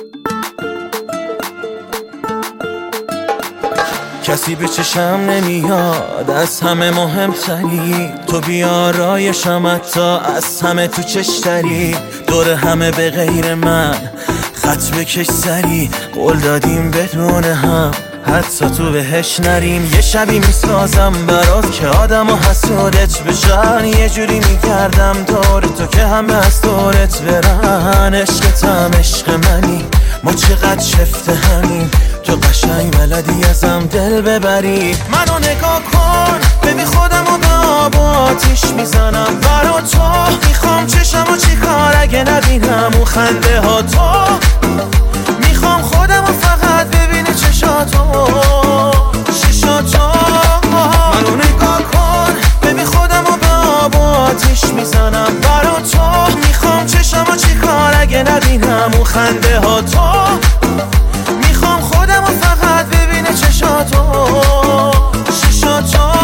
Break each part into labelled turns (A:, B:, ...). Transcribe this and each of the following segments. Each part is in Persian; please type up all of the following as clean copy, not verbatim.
A: کسی به چشم نمیاد، از همه مهمتری تو، بیارایشم حتی از همه تو چشتری. دور همه به غیر من خط بکش سری، قول دادیم بدون هم حتی تو بهش نریم. یه شبی میسازم برات که آدم و حسودت بشن، یه جوری میگردم دور تو که همه از دورت برن. عشقتم عشق منی، ما چقدر شفته همین، تو قشنگ بلدی ازم دل ببری. منو نگاه کن ببین خودم و به آب و آتیش میزنم برا تو. میخوام چشمو چیکار اگه نبینم اون خنده ها تو. میخوام خودم و فقط ببینی چشاتو چشاتو. منو نگاه کن ببین خودم و به آب و آتیش میزنم برا تو. میخوام چشمو چیکار اگه نبینم اون خنده ها تو. میخوام خودم و فقط ببینه چشاتو چشاتو.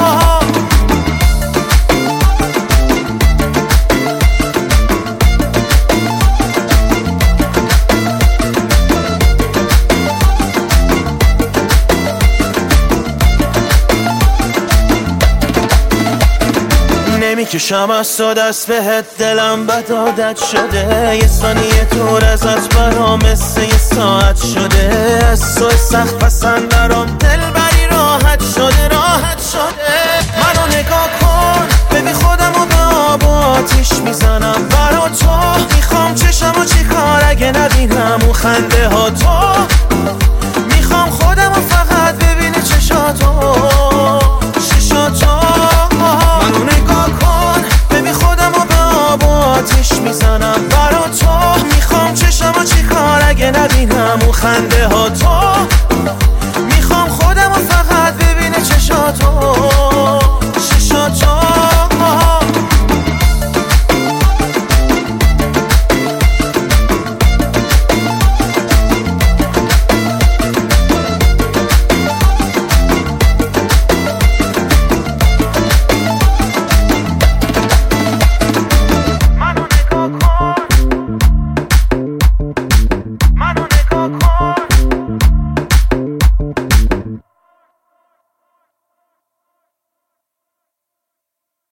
A: نمیکشم از تو دست بهت، دلم بد عادت شده. یه ثانیه دور ازت برام مثل یه ساعت شده. از تو سخت پسند برام دل بری راحت شده راحت شده. منو نگاه کن ببین خودم و به آب و آتیش میزنم برا تو. میخوام چشمو چیکار اگه نبینم اون خنده ها تو. میخوام خودم و فقط ببینی چشاتو چشاتو. منو نگاه کن ببین خودم و به آب و آتیش میزنم برا تو. میخوام چشمو چیکار اگه نبینم اون خنده ها تو.